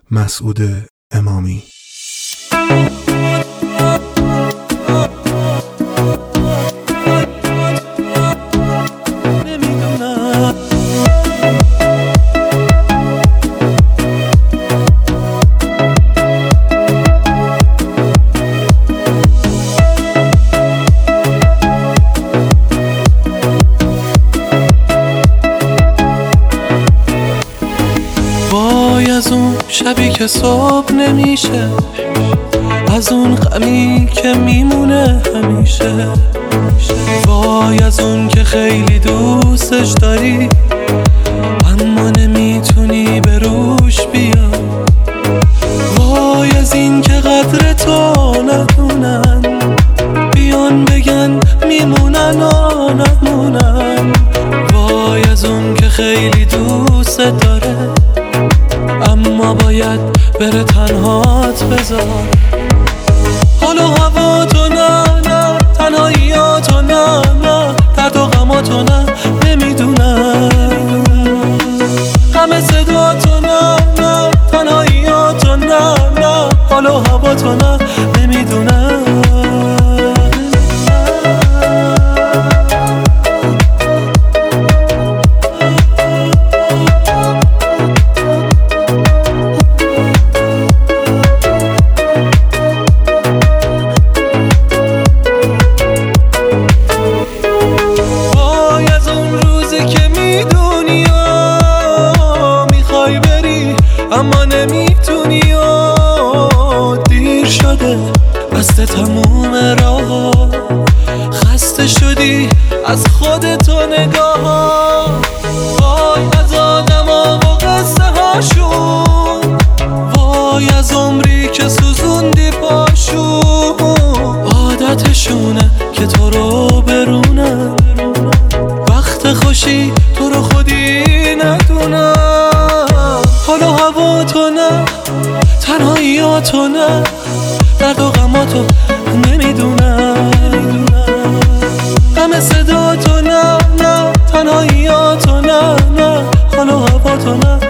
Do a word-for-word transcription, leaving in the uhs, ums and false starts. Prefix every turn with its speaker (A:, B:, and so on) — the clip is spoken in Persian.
A: مسعود امامی.
B: وای از اون شبی که صبح نمیشه، از اون غمی که میمونه همیشه، وای از اون که خیلی دوستش داری اما نمیتونی به روش بیا، وای از این که قدر تو ندونن، بیان بگن میمونن و نمونن، وای از اون که خیلی دوست داره اما باید بره تنهات بذار. حال و هوا تو نه نه، تنهاییاتو نه نه، درد و غماتو نه نمیدونم، همه صدا تو نه نه، تنهاییاتو نه نه، حال و هوا تو نه نمیدونم. اما نمیتونی و دیر شده، بسته تموم راه، خسته شدی از خودتو نگاه. وای از آدم ها و قصه هاشون، وای از عمری که سوزوندی پاشون، عادتشونه که تو رو برونن، وقت خوشی تو رو خودی ندونن. حال و هوا تو نه، تنهاییاتو نه، درد و غماتو نمیدونم، همه صدا تو نه نه، تنهاییاتو نه نه، حال و هوا تو نه